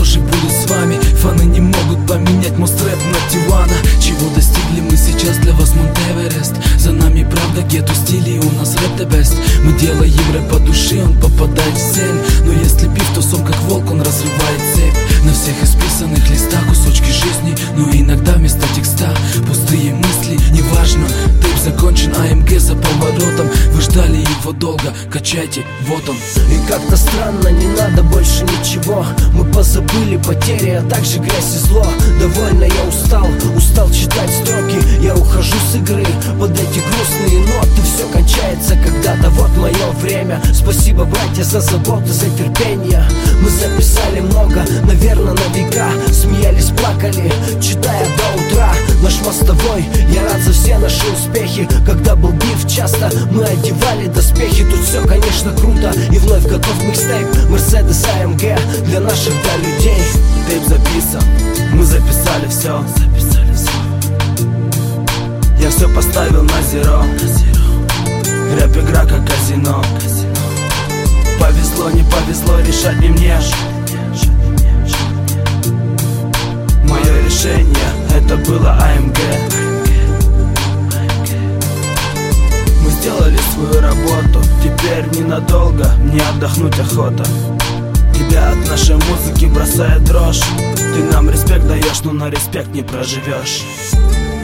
тоже буду с вами. Фаны не могут поменять мост рэп на Тивана. Чего достигли мы сейчас, для вас Монт-Эверест. За нами правда гетто стиль, и у нас рэп the best. Мы делаем рэп по душе, он попадает в цель. Но если биф, то сом как волк, он разрывает цепь. На всех исписанных листах кусочки жизни, но иногда вместо текста пустые мысли. Неважно, тейп закончен, АМГ за поворотом. Вы ждали его долго, качайте, вот он. И как-то странно, не надо больше ничего. Мы позабыли потери, а также грязь и зло. Довольно я устал читать строки. Я ухожу с игры под эти грустные ноты. Все кончается когда-то, вот мое время. Спасибо, братья, за заботу, за терпение. Мы записали много, наверное, на века. Смеялись, плакали, читая до утра. Наш мостовой, я рад за все наши успехи. Когда был биф, часто мы одевали доспехи. Тут все, конечно, круто, и вновь готов микстейп. Мерседес АМГ для наших людей. Тейп записан, мы записали все. Я все поставил на зеро. Рэп игра как казино. Повезло, не повезло, решать не мне. Мое решение, это было АМГ. Мы сделали свою работу, теперь ненадолго, мне отдохнуть охота. Тебя от нашей музыки бросает дрожь. Ты нам респект даешь, но на респект не проживешь.